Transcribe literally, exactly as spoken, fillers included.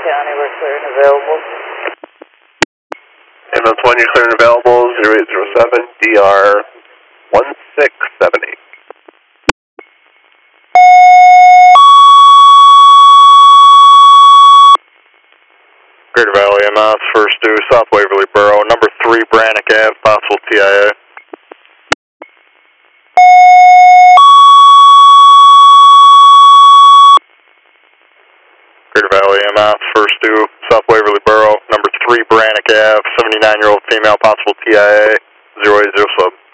County, we're clear and available. Ambulance one, you're clear and available, zero eight zero seven, D R one six seven eight. Greater Valley M S, first due, South Waverly Borough, number three Brannock Ave, possible T I A. Greater Valley M S, first due, South Waverly Borough, number three Brannock Ave, seventy-nine year old female, possible T I A, zero eight zero sub.